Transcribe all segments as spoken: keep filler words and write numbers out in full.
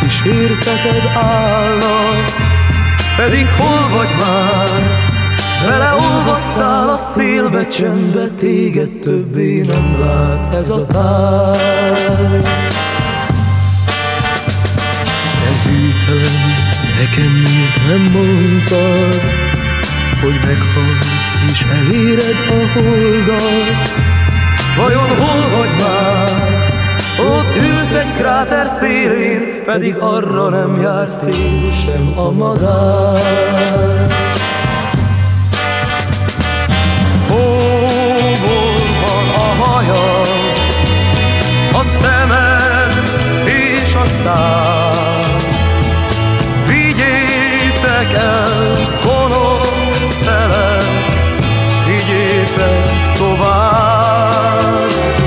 kísérteted állnak. Pedig hol vagy már? Beleolvadtál a szélbe, csendbe, téged többé nem lát ez a táj. Te hűtelen, nekem miért nem mondtad, hogy meghalsz és eléred a holdat? Vajon hol vagy már? Ott ülsz egy kráter szélén, pedig arra nem jár szél sem a madár. Hóból van a hajad, a szemed és a szád. Vigyétek el, gonosz szelek, vigyétek tovább.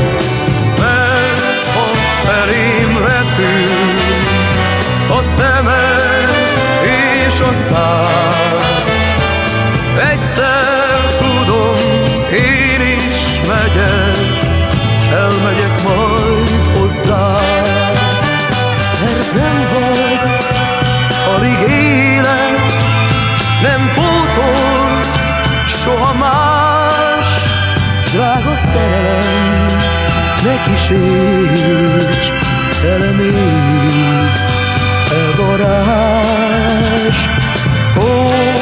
Mert ha felém vetül a szemed és a szád, egyszer tudom, én is megyek, elmegyek majd hozzád. Mert nem vagy, alig élek, nem pótol soha más. Drága szerelem, ne kísérts, elemész, elvarázs. Oh,